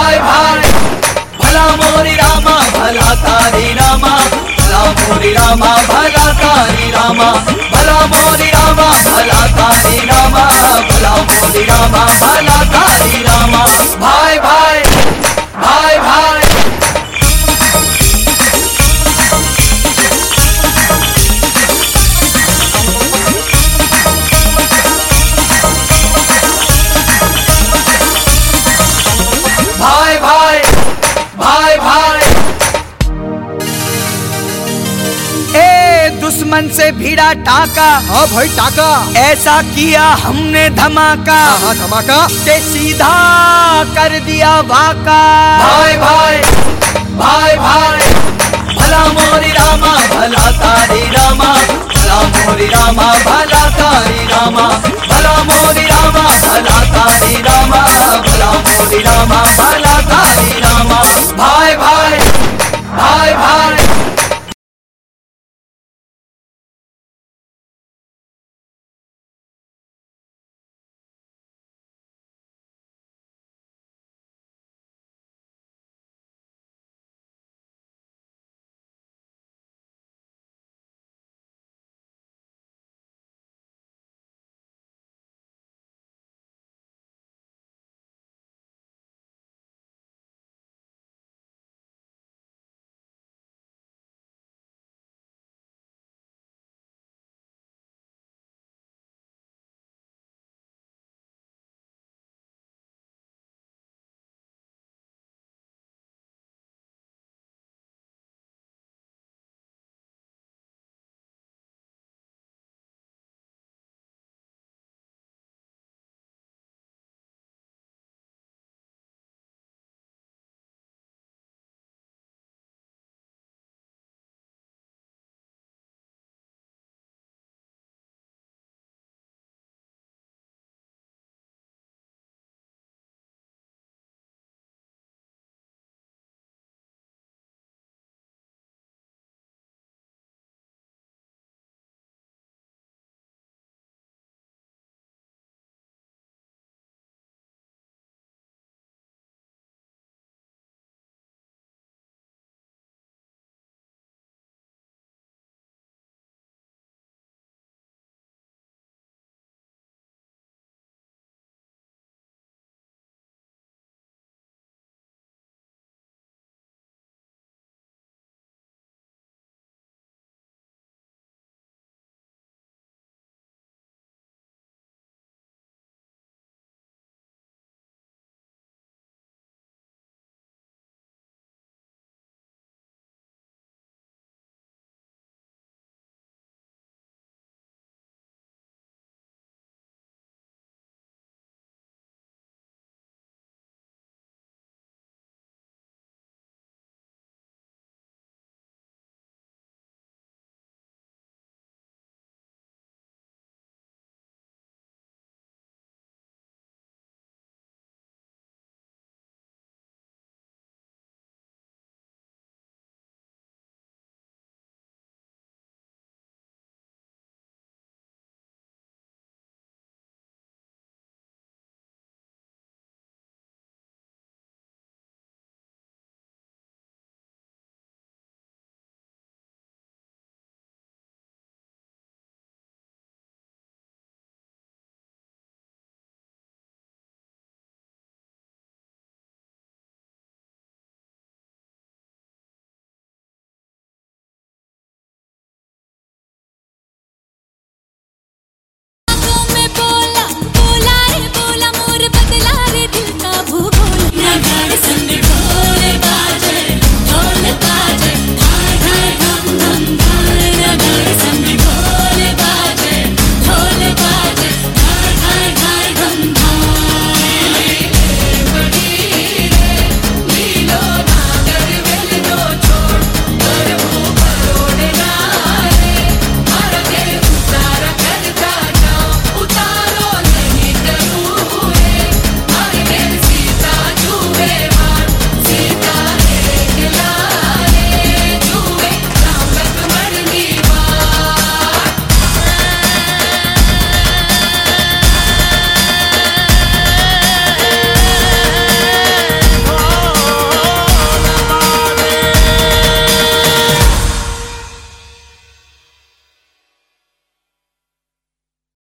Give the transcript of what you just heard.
भाई भाई भला मोरी रामा भला तारी रामा भला मोरी रामा भला तारी रामा भला मोरी रामा भला तारी रामा भला मोरी रामा भला तारी रामा भाई भाई भाई भाई भाई भाई भाई भाई ए दुश्मन से भिड़ा टाका। हाँ भाई टाका। ऐसा किया हमने धमाका। हाँ धमाका के सीधा कर दिया वाका। भाई भाई भाई भाई भला मोरी रामा भला तारी रामा भला मोरी रामा भला तारी रामा भला मोरी रामा भला तारी रामा